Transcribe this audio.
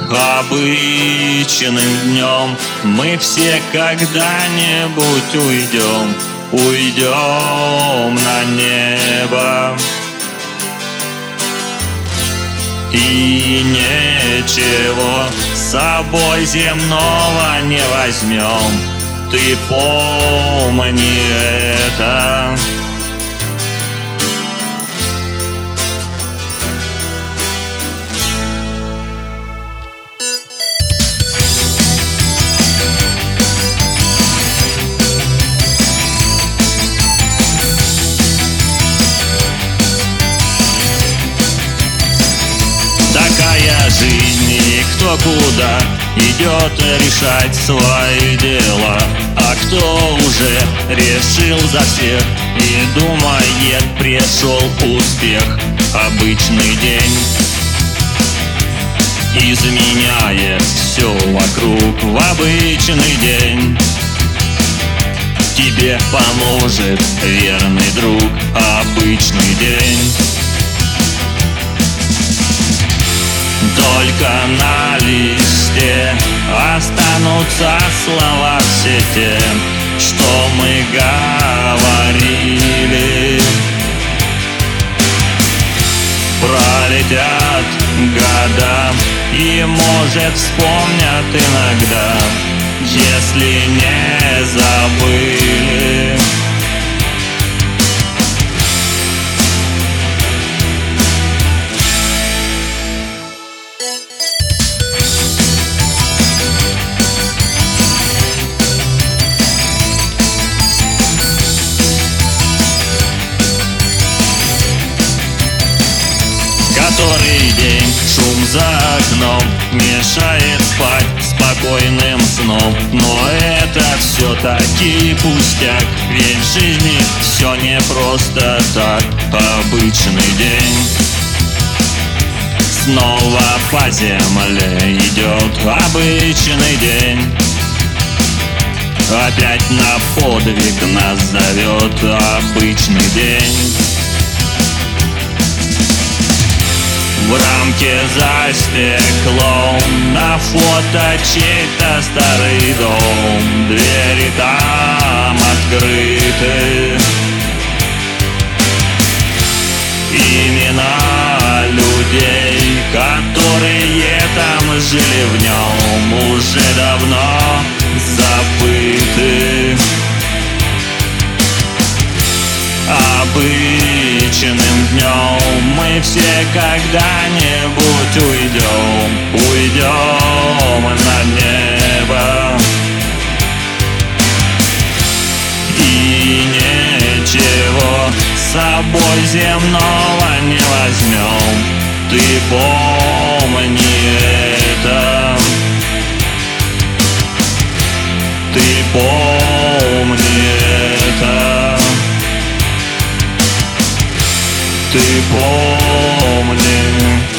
обычным днем. Мы все когда-нибудь уйдем на небо. И ничего с собой земного не возьмем. Ты помни это. Такая жизнь, и кто куда идет решать свои дела, а кто уже решил за всех и думает, пришел успех. Обычный день изменяет все вокруг в обычный день. Тебе поможет верный друг. Обычный день. Только на листе останутся слова все те, что мы говорили. Пролетят года, и, может, вспомнят иногда, если не забыли. Который день шум за окном мешает спать спокойным сном. Но это все-таки пустяк, ведь в жизни все не просто так. Обычный день снова по земле идет. Обычный день опять на подвиг нас зовет. Обычный день. В рамке за стеклом на фото чей-то старый дом. Двери там открыты, имена людей, которые там жили в нем, уже давно забыты. Обычным днем мы все когда-нибудь уйдем на небо. И ничего с собой земного не возьмем. Ты помни это. Ты помни это. Ты помни.